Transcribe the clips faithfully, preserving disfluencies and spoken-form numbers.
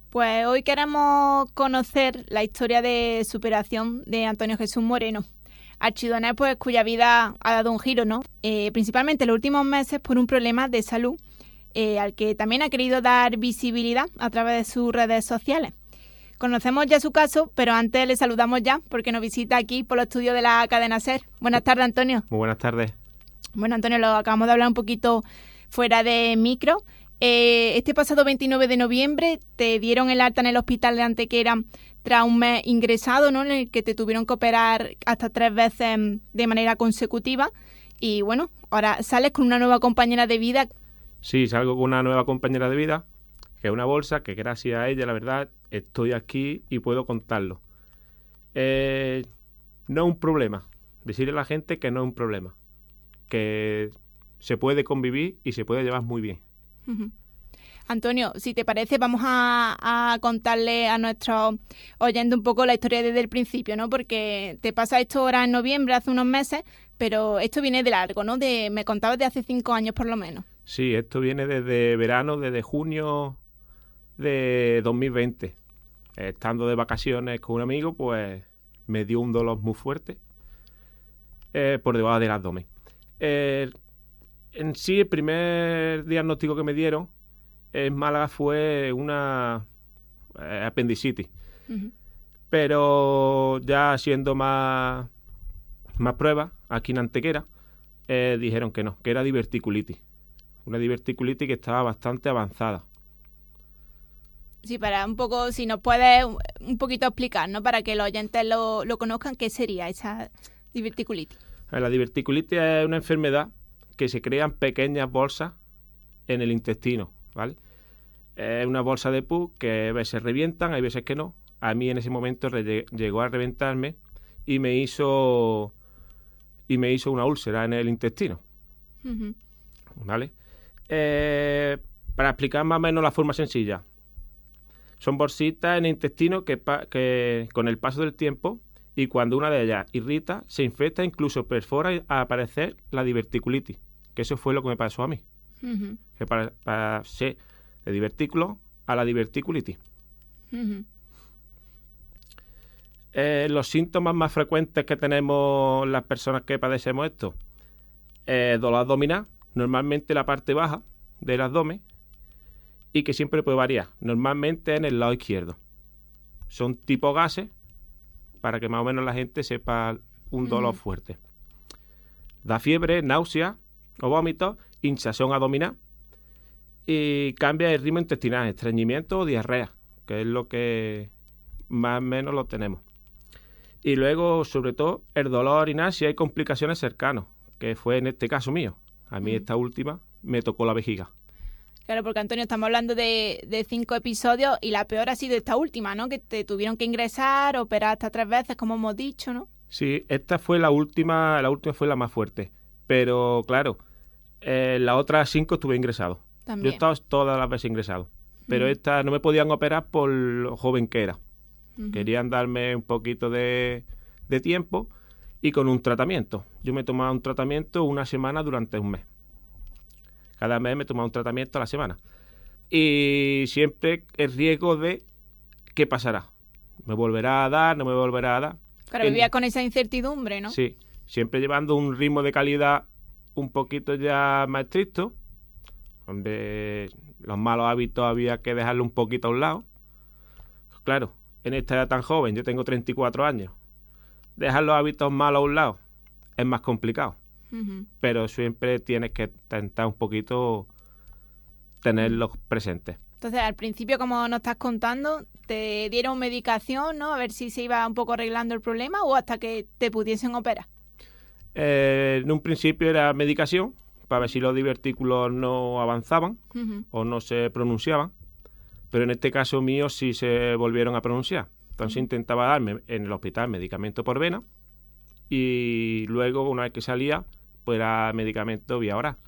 Pues hoy queremos conocer la historia de superación de Antonio Jesús Moreno, archidueñal pues cuya vida ha dado un giro, ¿no? Eh, principalmente en los últimos meses por un problema de salud eh, al que también ha querido dar visibilidad a través de sus redes sociales. Conocemos ya su caso, pero antes le saludamos ya porque nos visita aquí por los estudios de la cadena SER. Buenas tardes, Antonio. Muy buenas tardes. Bueno, Antonio, lo acabamos de hablar un poquito fuera de micro. Eh, este pasado veintinueve de noviembre te dieron el alta en el hospital de Antequera tras un mes ingresado, ¿no?, en el que te tuvieron que operar hasta tres veces de manera consecutiva. Y bueno, ahora sales con una nueva compañera de vida. Sí, salgo con una nueva compañera de vida, que es una bolsa, que gracias a ella, la verdad, estoy aquí y puedo contarlo. Eh, no es un problema. Decirle a la gente que no es un problema. Que se puede convivir y se puede llevar muy bien. Uh-huh. Antonio, si te parece, vamos a, a contarle a nuestros oyentes un poco la historia desde el principio, ¿no? Porque te pasa esto ahora en noviembre, hace unos meses, pero esto viene de largo, ¿no? De, me contabas de hace cinco años por lo menos. Sí, esto viene desde verano, desde junio de dos mil veinte. Estando de vacaciones con un amigo, pues me dio un dolor muy fuerte eh, por debajo del abdomen. Eh, en sí, el primer diagnóstico que me dieron en Málaga fue una eh, apendicitis. Uh-huh. Pero ya haciendo más, más pruebas aquí en Antequera, eh, dijeron que no, que era diverticulitis. Una diverticulitis que estaba bastante avanzada. Sí, para un poco, si nos puedes un poquito explicar, ¿no? Para que los oyentes lo, lo conozcan, ¿qué sería esa diverticulitis? La diverticulitis es una enfermedad que se crean pequeñas bolsas en el intestino, ¿vale? Es una bolsa de pus que a veces revientan, hay veces que no. A mí en ese momento re- llegó a reventarme y me hizo y me hizo una úlcera en el intestino, uh-huh. ¿Vale? Eh, para explicar más o menos la forma sencilla, son bolsitas en el intestino que, pa- que con el paso del tiempo y cuando una de ellas irrita, se infecta, incluso perfora a aparecer la diverticulitis, que eso fue lo que me pasó a mí. Uh-huh. Que para, para ser de divertículo a la diverticulitis. Uh-huh. Eh, los síntomas más frecuentes que tenemos las personas que padecemos esto, eh, dolor abdominal, normalmente la parte baja del abdomen, y que siempre puede variar, normalmente en el lado izquierdo. Son tipo gases, para que más o menos la gente sepa un dolor uh-huh. fuerte. Da fiebre, náusea o vómitos, hinchazón abdominal y cambia el ritmo intestinal, estreñimiento o diarrea, que es lo que más o menos lo tenemos. Y luego, sobre todo, el dolor orinal si hay complicaciones cercanas, que fue en este caso mío. A mí uh-huh. esta última me tocó la vejiga. Claro, porque Antonio, estamos hablando de, de cinco episodios y la peor ha sido esta última, ¿no? Que te tuvieron que ingresar, operar hasta tres veces, como hemos dicho, ¿no? Sí, esta fue la última, la última fue la más fuerte. Pero, claro, eh, las otras cinco estuve ingresado. También. Yo he estado todas las veces ingresado. Pero uh-huh. esta no me podían operar por lo joven que era. Uh-huh. Querían darme un poquito de, de tiempo y con un tratamiento. Yo me tomaba un tratamiento una semana durante un mes. Cada mes me tomaba un tratamiento a la semana. Y siempre el riesgo de qué pasará. ¿Me volverá a dar? ¿No me volverá a dar? Claro, el... vivía con esa incertidumbre, ¿no? Sí, siempre llevando un ritmo de calidad un poquito ya más estricto, donde los malos hábitos había que dejarlo un poquito a un lado. Claro, en esta edad tan joven, yo tengo treinta y cuatro años, dejar los hábitos malos a un lado es más complicado. Uh-huh. Pero siempre tienes que intentar un poquito tenerlos presentes. Entonces, al principio, como nos estás contando, te dieron medicación, ¿no? A ver si se iba un poco arreglando el problema o hasta que te pudiesen operar. Eh, en un principio era medicación para ver si los divertículos no avanzaban uh-huh. o no se pronunciaban, pero en este caso mío sí se volvieron a pronunciar. Entonces uh-huh. intentaba darme en el hospital medicamento por vena y luego, una vez que salía, pues era medicamento vía oral.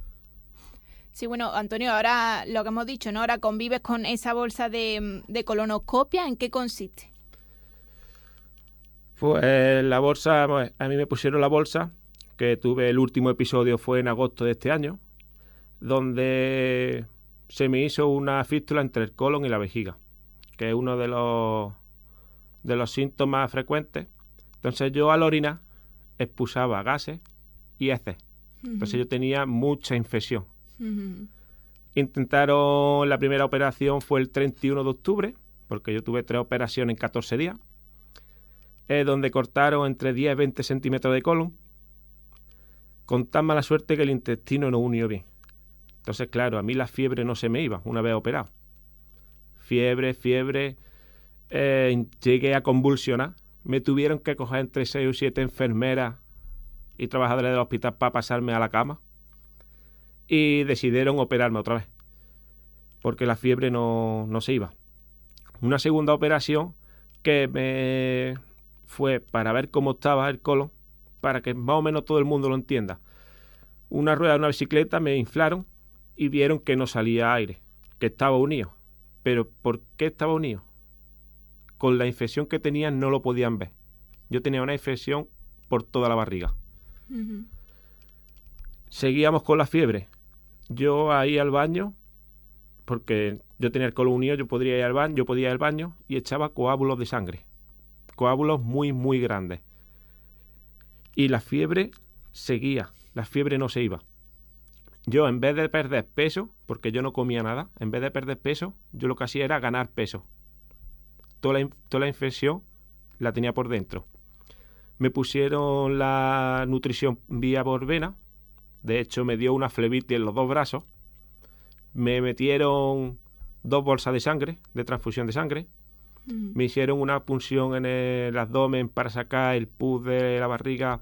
Sí, bueno, Antonio, ahora lo que hemos dicho, ¿no? Ahora convives con esa bolsa de, de colonoscopia. ¿En qué consiste? Pues la bolsa, pues, a mí me pusieron la bolsa, que tuve el último episodio fue en agosto de este año, donde se me hizo una fístula entre el colon y la vejiga. que es uno de los, de los síntomas frecuentes. Entonces yo al orinar expulsaba gases y heces. Uh-huh. Entonces yo tenía mucha infección. Uh-huh. Intentaron, la primera operación fue el treinta y uno de octubre, porque yo tuve tres operaciones en catorce días, eh, donde cortaron entre diez y veinte centímetros de colon, con tan mala suerte que el intestino no unió bien. Entonces, claro, a mí la fiebre no se me iba una vez operado. Fiebre, fiebre, eh, llegué a convulsionar. Me tuvieron que coger entre seis o siete enfermeras y trabajadores del hospital para pasarme a la cama. Y decidieron operarme otra vez, porque la fiebre no, no se iba. Una segunda operación que me fue para ver cómo estaba el colon, para que más o menos todo el mundo lo entienda. Una rueda de una bicicleta me inflaron y vieron que no salía aire, que estaba unido. ¿Pero por qué estaba unido? Con la infección que tenía no lo podían ver. Yo tenía una infección por toda la barriga. Uh-huh. Seguíamos con la fiebre. Yo ahí al baño, porque yo tenía el colon unido, yo podría ir al baño, yo podía ir al baño y echaba coágulos de sangre. Coágulos muy, muy grandes. Y la fiebre seguía, la fiebre no se iba. Yo, en vez de perder peso, porque yo no comía nada, en vez de perder peso, yo lo que hacía era ganar peso. Toda la, toda la infección la tenía por dentro. Me pusieron la nutrición vía por vena. De hecho, me dio una flebitis en los dos brazos. Me metieron dos bolsas de sangre, de transfusión de sangre. Mm. Me hicieron una punción en el abdomen para sacar el pus de la barriga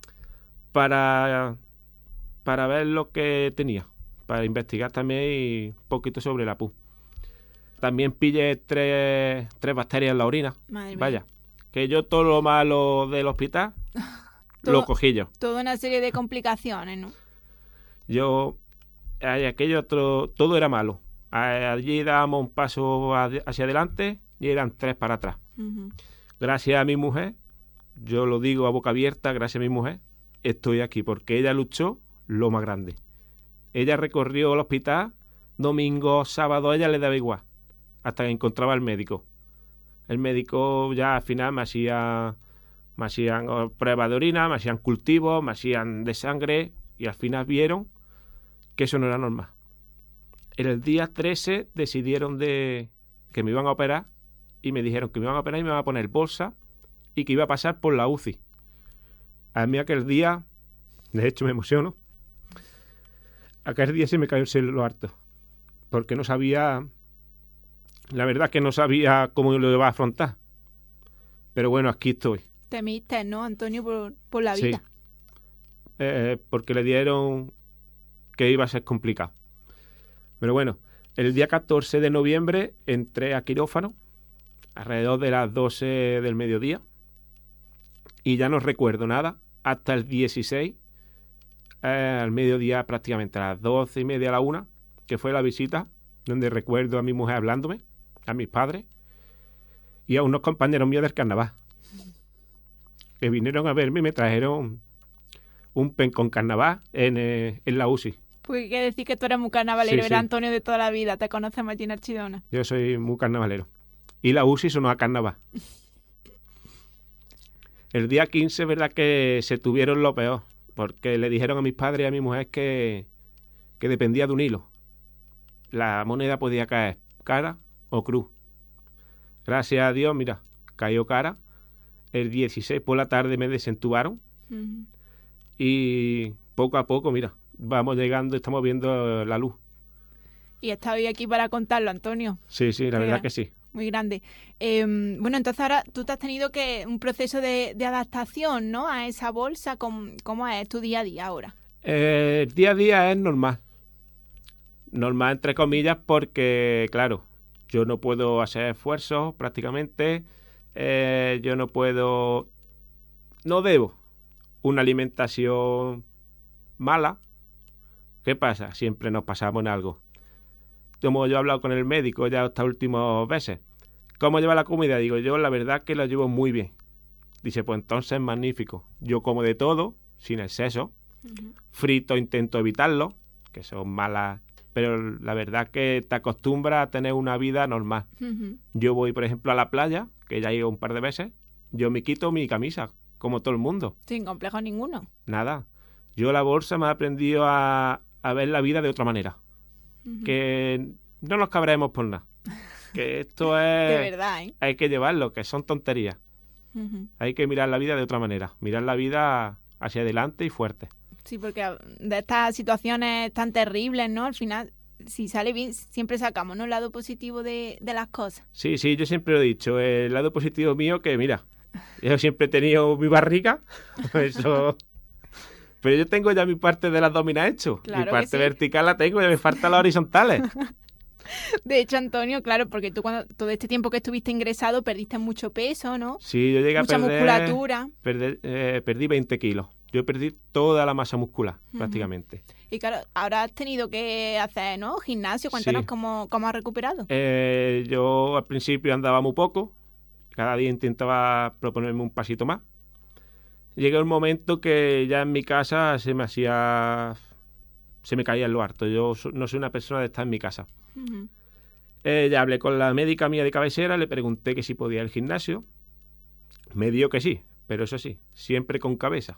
para, para ver lo que tenía, para investigar también y un poquito sobre la pus. También pillé tres, tres bacterias en la orina. Madre Vaya, mía. Que yo todo lo malo del hospital todo, lo cogí yo. Toda una serie de complicaciones, ¿no? Yo, aquello otro, todo era malo. Allí dábamos un paso hacia adelante y eran tres para atrás. Uh-huh. Gracias a mi mujer, yo lo digo a boca abierta, gracias a mi mujer, estoy aquí, porque ella luchó lo más grande. Ella recorrió el hospital, domingo, sábado, a ella le daba igual, hasta que encontraba al médico. El médico ya al final me hacía, me hacían pruebas de orina, me hacían cultivos, me hacían de sangre y al final vieron que eso no era normal. En el día trece decidieron de que me iban a operar y me dijeron que me iban a operar y me iban a poner bolsa y que iba a pasar por la U C I. A mí aquel día, de hecho me emociono, aquel día se me cayó el cielo harto, porque no sabía, la verdad que no sabía cómo lo iba a afrontar. Pero bueno, aquí estoy. Temiste, ¿no, Antonio, por, por la vida? Sí, eh, porque le dieron que iba a ser complicado. Pero bueno, el día catorce de noviembre entré a quirófano, alrededor de las doce del mediodía, y ya no recuerdo nada hasta el dieciséis, eh, al mediodía prácticamente, a las doce y media a la una, que fue la visita, donde recuerdo a mi mujer hablándome, a mis padres, y a unos compañeros míos del carnaval, que vinieron a verme y me trajeron un pen con carnaval en, eh, en la U C I. Pues hay que decir que tú eres muy carnavalero, sí, era sí. Antonio de toda la vida, te conocemos allí en Archidona. Yo soy muy carnavalero. Y la U C I sonó a carnaval. El día quince, es verdad que se tuvieron lo peor, porque le dijeron a mis padres y a mi mujer que, que dependía de un hilo. La moneda podía caer cara o cruz. Gracias a Dios, mira, cayó cara. El dieciséis por la tarde me desentubaron. Uh-huh. Y poco a poco, mira, vamos llegando, estamos viendo la luz. Y estás hoy aquí para contarlo, Antonio. Sí, sí, la muy verdad gran, que sí. Muy grande. Eh, bueno, entonces ahora tú te has tenido que un proceso de, de adaptación, ¿no? A esa bolsa. ¿Cómo, cómo es tu día a día ahora? Eh, el día a día es normal. Normal, entre comillas, porque, claro, yo no puedo hacer esfuerzos prácticamente. Eh, yo no puedo... No debo una alimentación mala. ¿Qué pasa? Siempre nos pasamos en algo. Como yo he hablado con el médico ya estas últimas veces, ¿cómo lleva la comida? Digo, yo la verdad que la llevo muy bien. Dice, pues entonces magnífico. Yo como de todo, sin exceso. Uh-huh. Frito intento evitarlo, que son malas pero la verdad que te acostumbras a tener una vida normal. Ujú. Yo voy, por ejemplo, a la playa, que ya he ido un par de veces, yo me quito mi camisa, como todo el mundo. Sin complejo ninguno. Nada. Yo la bolsa me ha aprendido a, a ver la vida de otra manera. Ujú. Que no nos cabremos por nada. Que esto es... De verdad, ¿eh? Hay que llevarlo, que son tonterías. Ujú. Hay que mirar la vida de otra manera. Mirar la vida hacia adelante y fuerte. Sí, porque de estas situaciones tan terribles, ¿no? Al final, si sale bien, siempre sacamos, ¿no? El lado positivo de, de las cosas. Sí, sí, yo siempre lo he dicho. El lado positivo mío que, mira, yo siempre he tenido mi barriga. Eso... Pero yo tengo ya mi parte de las abdominales hecho. Claro mi que parte sí. vertical la tengo, ya me faltan las horizontales. De hecho, Antonio, claro, porque tú cuando todo este tiempo que estuviste ingresado perdiste mucho peso, ¿no? Sí, yo llegué Mucha a perder... musculatura. perder, eh, perdí veinte kilos. Yo perdí toda la masa muscular, Ujú. prácticamente. Y claro, ahora has tenido que hacer, ¿no? Gimnasio. Cuéntanos Sí. cómo, cómo has recuperado. Eh, yo al principio andaba muy poco. Cada día intentaba proponerme un pasito más. Llegó el momento que ya en mi casa se me hacía... se me caía en lo harto. Yo so- no soy una persona de estar en mi casa. Ujú. Eh, ya hablé con la médica mía de cabecera, le pregunté que si podía ir al gimnasio. Me dijo que sí, pero eso sí, siempre con cabeza.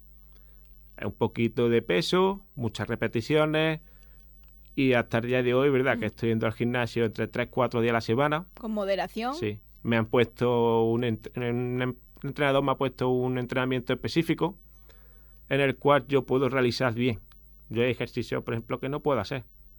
Un poquito de peso, muchas repeticiones y hasta el día de hoy, ¿verdad? Mm. Que estoy yendo al gimnasio entre tres cuatro días a la semana. Con moderación. Sí, me han puesto un, ent- un entrenador me ha puesto un entrenamiento específico en el cual yo puedo realizar bien. Yo hay ejercicios, por ejemplo, que no puedo hacer.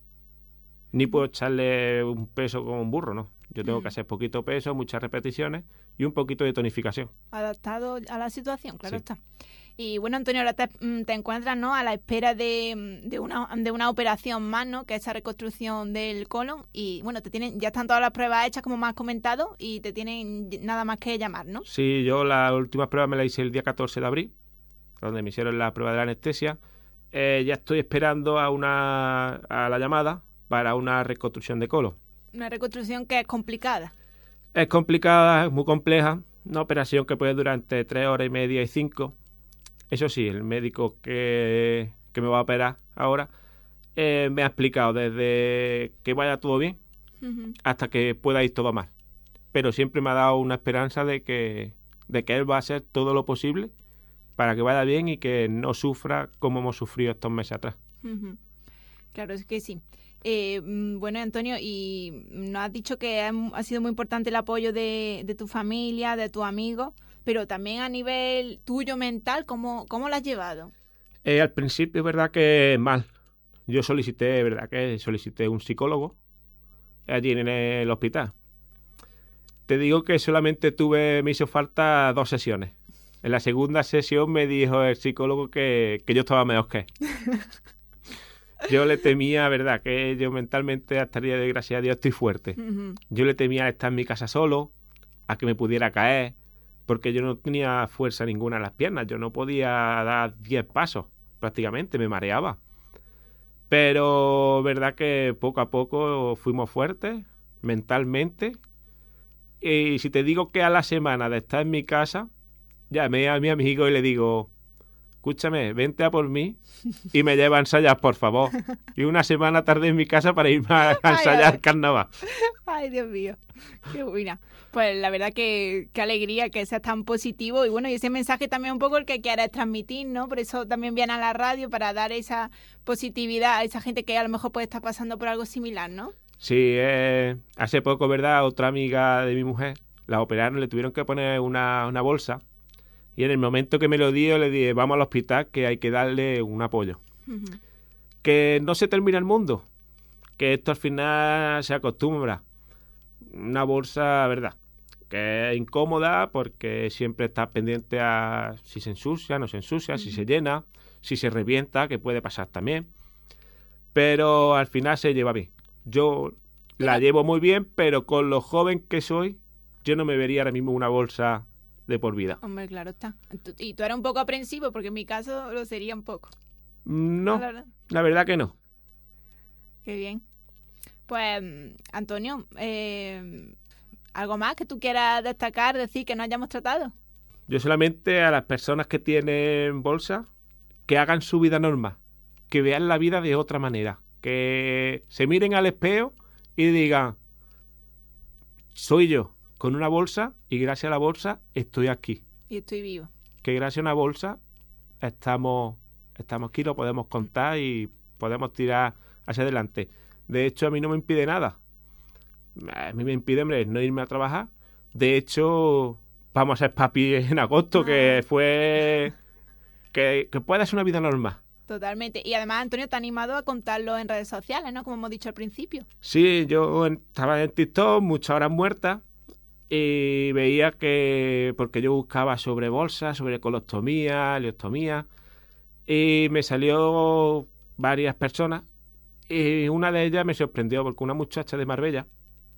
Ni puedo echarle un peso como un burro, ¿no? Yo tengo Mm. que hacer poquito peso, muchas repeticiones y un poquito de tonificación. Adaptado a la situación, claro Sí. está. Y bueno, Antonio, ahora te, mm, te encuentras, ¿no? A la espera de, de una de una operación más, ¿no? Que es esa reconstrucción del colon. Y bueno, te tienen, ya están todas las pruebas hechas, como me has comentado, y te tienen nada más que llamar, ¿no? Sí, yo las últimas pruebas me las hice el día catorce de abril, donde me hicieron la prueba de la anestesia. Eh, ya estoy esperando a una a la llamada para una reconstrucción de colon. Una reconstrucción que es complicada. Es complicada, es muy compleja, una operación que puede durar entre tres horas y media y cinco. Eso sí, el médico que, que me va a operar ahora eh, me ha explicado desde que vaya todo bien Ujú. hasta que pueda ir todo mal. Pero siempre me ha dado una esperanza de que, de que él va a hacer todo lo posible para que vaya bien y que no sufra como hemos sufrido estos meses atrás. Ujú. Claro, es que sí. Eh, mm, bueno, Antonio, y nos has dicho que ha, ha sido muy importante el apoyo de, de tu familia, de tus amigos, pero también a nivel tuyo mental, ¿cómo, cómo lo has llevado? Eh, al principio es verdad que mal. Yo solicité, es verdad que solicité un psicólogo allí en el hospital. Te digo que solamente tuve, me hizo falta dos sesiones. En la segunda sesión me dijo el psicólogo que, que yo estaba mejor que él. Yo le temía, verdad, que yo mentalmente hasta el día de gracias a Dios estoy fuerte. Ujú. Yo le temía a estar en mi casa solo, a que me pudiera caer, porque yo no tenía fuerza ninguna en las piernas. Yo no podía dar diez pasos, prácticamente, me mareaba. Pero verdad que poco a poco fuimos fuertes, mentalmente. Y si te digo que a la semana de estar en mi casa, llamé a mi amigo y le digo, escúchame, vente a por mí y me lleva a ensayar, por favor. Y una semana tardé en mi casa para irme a, a Ay, ensayar ay. carnaval. Ay, Dios mío, qué buena. Pues la verdad que qué alegría que seas tan positivo y bueno, y ese mensaje también un poco el que quieres transmitir, ¿no? Por eso también viene a la radio para dar esa positividad a esa gente que a lo mejor puede estar pasando por algo similar, ¿no? Sí, eh, hace poco, ¿verdad? Otra amiga de mi mujer, la operaron, le tuvieron que poner una, una bolsa y en el momento que me lo dio le dije, vamos al hospital que hay que darle un apoyo. Ujú. Que no se termina el mundo, que esto al final se acostumbra. Una bolsa, ¿verdad? Que es incómoda porque siempre estás pendiente a si se ensucia, no se ensucia, uh-huh. si se llena, si se revienta, que puede pasar también. Pero al final se lleva bien. Yo la Pero... llevo muy bien, pero con lo joven que soy, yo no me vería ahora mismo una bolsa de por vida. Hombre, claro está. Y tú eres un poco aprensivo, porque en mi caso lo sería un poco. No, la verdad, la verdad que no. Qué bien. Pues, Antonio, eh, ¿algo más que tú quieras destacar, decir que no hayamos tratado? Yo solamente a las personas que tienen bolsa, que hagan su vida normal, que vean la vida de otra manera, que se miren al espejo y digan, soy yo, con una bolsa, y gracias a la bolsa estoy aquí. Y estoy vivo. Que gracias a una bolsa estamos, estamos aquí, lo podemos contar y podemos tirar hacia adelante. De hecho, a mí no me impide nada. A mí me impide, hombre, no irme a trabajar. De hecho, vamos a ser papi en agosto, ah. que fue... Que, que pueda ser una vida normal. Totalmente. Y además, Antonio, te ha animado a contarlo en redes sociales, ¿no? Como hemos dicho al principio. Sí, yo estaba en TikTok, muchas horas muertas, y veía que... Porque yo buscaba sobre bolsas, sobre colostomía, leostomía, y me salió varias personas, y una de ellas me sorprendió, porque una muchacha de Marbella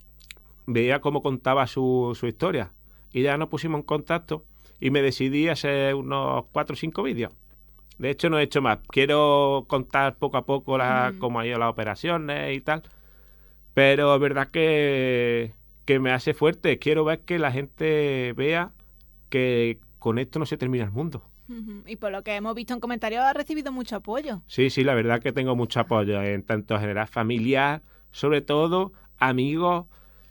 veía cómo contaba su, su historia, y ya nos pusimos en contacto, y me decidí a hacer unos cuatro o cinco vídeos. De hecho, no he hecho más. Quiero contar poco a poco la, mm. cómo han ido las operaciones y tal. Pero es verdad que, que me hace fuerte. Quiero ver que la gente vea que con esto no se termina el mundo. Uh-huh. Y por lo que hemos visto en comentarios, ha recibido mucho apoyo. Sí, sí, la verdad que tengo mucho apoyo. En tanto general familiar, sobre todo, amigos.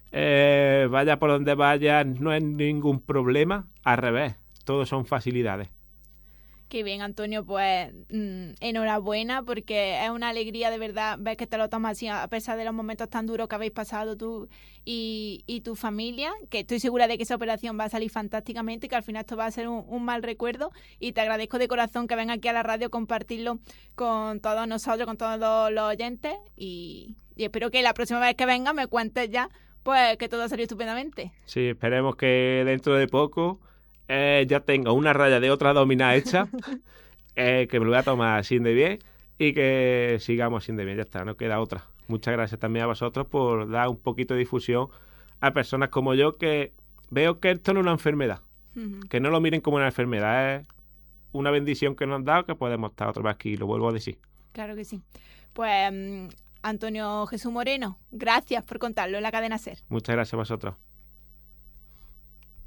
Eh, vaya por donde vaya, no es ningún problema. Al revés, todo son facilidades. Qué bien, Antonio, pues mmm, enhorabuena, porque es una alegría de verdad ver que te lo tomas así a pesar de los momentos tan duros que habéis pasado tú y, y tu familia, que estoy segura de que esa operación va a salir fantásticamente y que al final esto va a ser un, un mal recuerdo, y te agradezco de corazón que venga aquí a la radio a compartirlo con todos nosotros, con todos los oyentes, y, y espero que la próxima vez que venga me cuentes ya pues que todo ha salido estupendamente. Sí, esperemos que dentro de poco Eh, ya tengo una raya de otra domina hecha, eh, que me lo voy a tomar sin de bien y que sigamos sin de bien, ya está, no queda otra. Muchas gracias también a vosotros por dar un poquito de difusión a personas como yo, que veo que esto no es una enfermedad, uh-huh. que no lo miren como una enfermedad, es una bendición que nos han dado, que podemos estar otra vez aquí, lo vuelvo a decir. Claro que sí. Pues um, Antonio Jesús Moreno, gracias por contarlo en la cadena SER. Muchas gracias a vosotros.